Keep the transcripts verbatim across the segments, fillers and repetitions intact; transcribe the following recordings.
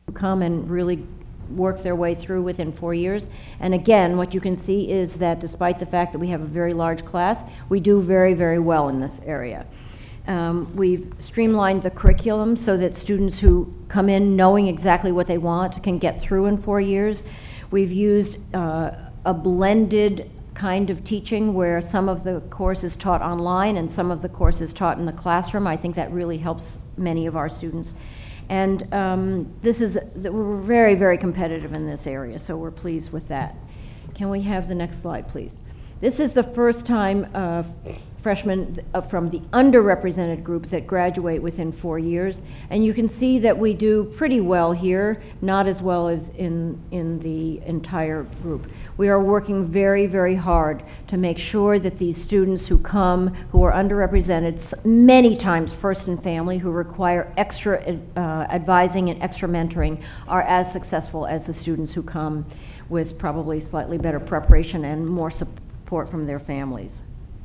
come and really work their way through within four years. And again, what you can see is that despite the fact that we have a very large class, we do very, very well in this area. Um, we've streamlined the curriculum so that students who come in knowing exactly what they want can get through in four years. We've used uh, a blended kind of teaching where some of the course is taught online and some of the course is taught in the classroom. I think that really helps many of our students. And um, this is, we're very, very competitive in this area, so we're pleased with that. Can we have the next slide, please? This is the first time uh, freshmen uh, from the underrepresented group that graduate within four years. And you can see that we do pretty well here, not as well as in, in the entire group. We are working very, very hard to make sure that these students who come, who are underrepresented, many times first in family, who require extra uh, advising and extra mentoring, are as successful as the students who come with probably slightly better preparation and more support from their families.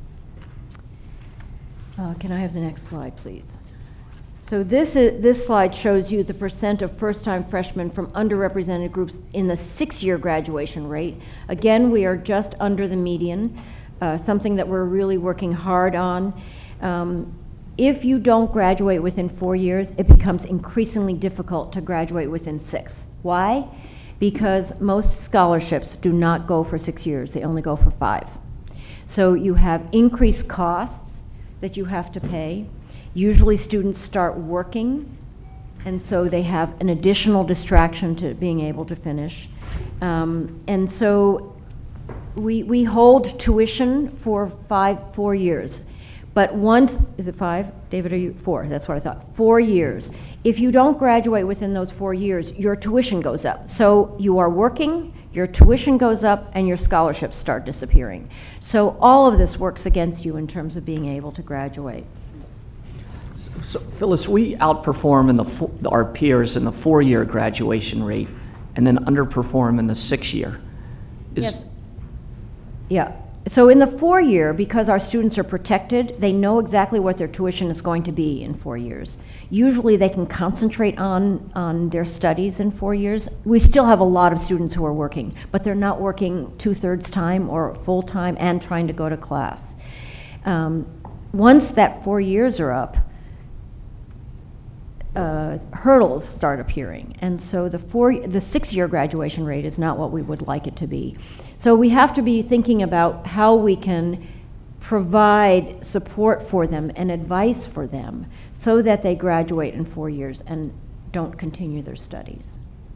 Uh, can I have the next slide, please? So this is, this slide shows you the percent of first-time freshmen from underrepresented groups in the six-year graduation rate. Again, we are just under the median, uh, something that we're really working hard on. Um, if you don't graduate within four years, it becomes increasingly difficult to graduate within six. Why? Because most scholarships do not go for six years, they only go for five. So you have increased costs that you have to pay. Usually students start working, and so they have an additional distraction to being able to finish. Um, and so we, we hold tuition for five, four years. But once, is it five? David, are you, four, that's what I thought, four years. If you don't graduate within those four years, your tuition goes up. So you are working, your tuition goes up, and your scholarships start disappearing. So all of this works against you in terms of being able to graduate. So, Phyllis, we outperform in the fo- our peers in the four-year graduation rate and then underperform in the six-year. Is yes. Yeah. So in the four-year, because our students are protected, they know exactly what their tuition is going to be in four years. Usually they can concentrate on, on their studies in four years. We still have a lot of students who are working, but they're not working two-thirds time or full-time and trying to go to class. Um, once that four years are up, Uh, hurdles start appearing, and so the four, the six-year graduation rate is not what we would like it to be. So we have to be thinking about how we can provide support for them and advice for them so that they graduate in four years and don't continue their studies.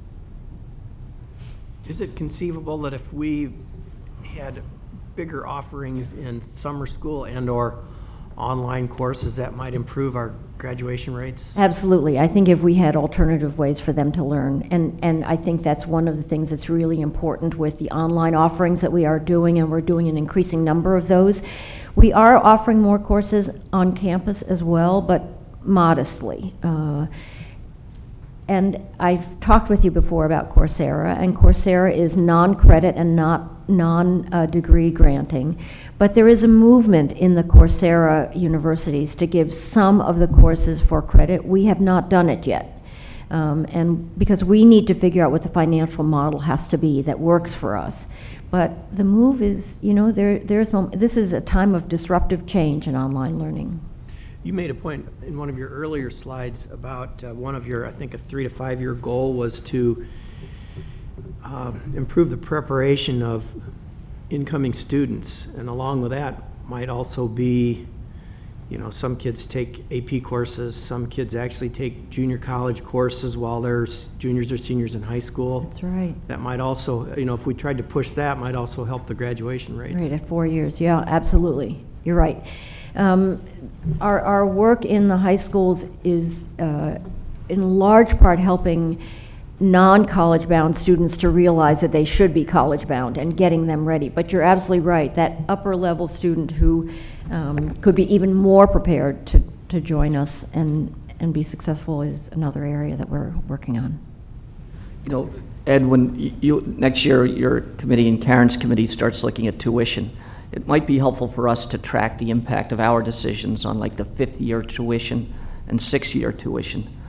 Is it conceivable that if we had bigger offerings in summer school and or online courses that might improve our graduation rates? Absolutely. I think if we had alternative ways for them to learn, and, and I think that's one of the things that's really important with the online offerings that we are doing, and we're doing an increasing number of those. We are offering more courses on campus as well, but modestly. Uh, and I've talked with you before about Coursera, and Coursera is non-credit and not non-degree uh, granting. But there is a movement in the Coursera universities to give some of the courses for credit. We have not done it yet. Um, and because we need to figure out what the financial model has to be that works for us. But the move is, you know, there, there's mom- this is a time of disruptive change in online learning. You made a point in one of your earlier slides about uh, one of your, I think, a three to five year goal was to uh, improve the preparation of incoming students, and along with that might also be, you know, some kids take A P courses, some kids actually take junior college courses while they're juniors or seniors in high school. That's right. That might also, you know, if we tried to push that, might also help the graduation rates. Right, at four years, yeah, absolutely. You're right. Um, our, our work in the high schools is uh, in large part helping non-college bound students to realize that they should be college bound and getting them ready. But you're absolutely right, that upper level student who um, could be even more prepared to, to join us and, and be successful is another area that we're working on. You know, Ed, when you, you next year your committee and Karen's committee starts looking at tuition, it might be helpful for us to track the impact of our decisions on like the fifth year tuition and sixth year tuition.